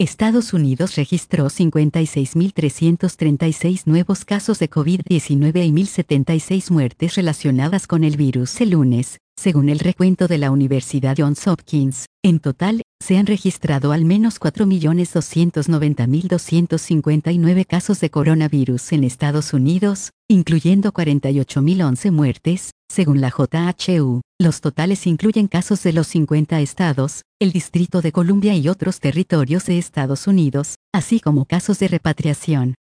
Estados Unidos registró 56.336 nuevos casos de COVID-19 y 1.076 muertes relacionadas con el virus el lunes, según el recuento de la Universidad Johns Hopkins. En total, se han registrado al menos 4.290.259 casos de coronavirus en Estados Unidos, incluyendo 48.011 muertes, según la JHU. Los totales incluyen casos de los 50 estados, el Distrito de Columbia y otros territorios de Estados Unidos, así como casos de repatriación.